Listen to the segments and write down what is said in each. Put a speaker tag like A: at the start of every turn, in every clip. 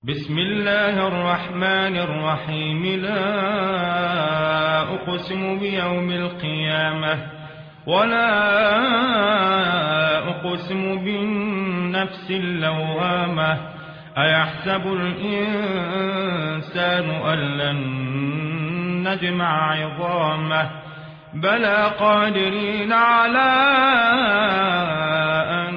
A: بسم الله الرحمن الرحيم. لا أقسم بيوم القيامة ولا أقسم بالنفس اللوامة. أيحسب الإنسان أن لن نجمع عظامه بلى قادرين على أن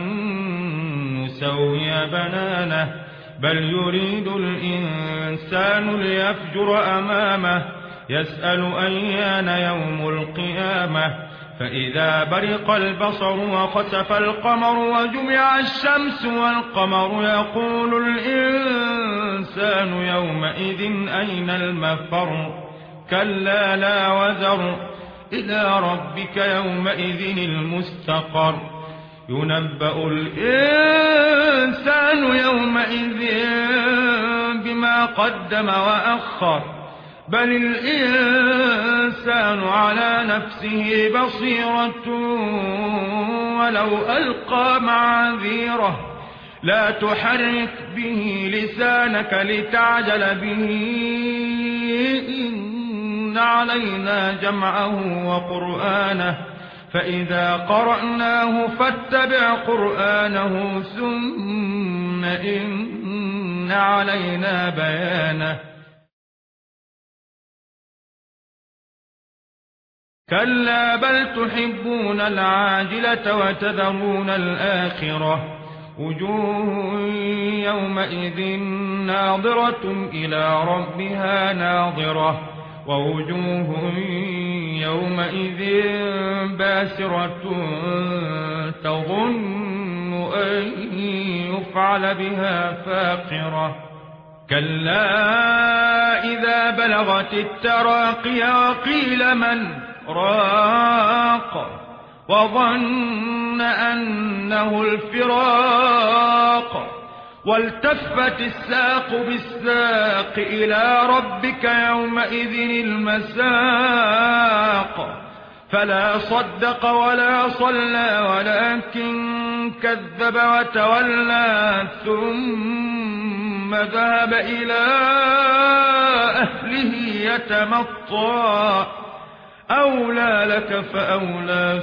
A: نسوي بنانه بل يريد الإنسان ليفجر أمامه يسأل أيان يوم القيامة فإذا برق البصر وخسف القمر وجمع الشمس والقمر يقول الإنسان يومئذ أين المفر كلا لا وزر إلى ربك يومئذ المستقر ينبأ الإنسان يومئذ بما قدم وأخر بل الإنسان على نفسه بصيرة ولو ألقى معاذيره لا تحرك به لسانك لتعجل به إن علينا جمعه وقرآنه فإذا قرأناه فاتبع قرآنه ثم إن علينا بيانه كلا بل تحبون العاجلة وتذرون الآخرة وجوه يومئذ ناظرة إلى ربها ناظرة ووجوه يومئذ باسرة تظن أن يفعل بها فاقرة كلا إذا بلغت التراقي وقيل من راق وظن أنه الفراق والتفت الساق بالساق إلى ربك يومئذ المساق فلا صدق ولا صلى ولكن كذب وتولى ثم ذهب إلى أهله يتمطى أولى لك فأولى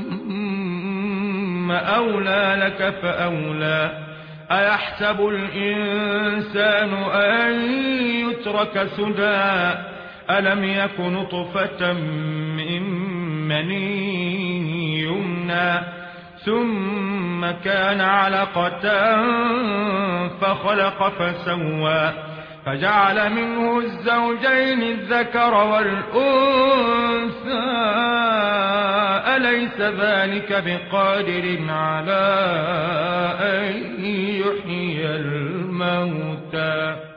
A: ثم أولى لك فأولى أيحسب الإنسان أن يترك سدى ألم يك نطفة من مني يمنى ثم كان علقة فخلق فسوى فجعل منه الزوجين الذكر والأنثى أليس ذلك بقادر على أن يحيي الموتى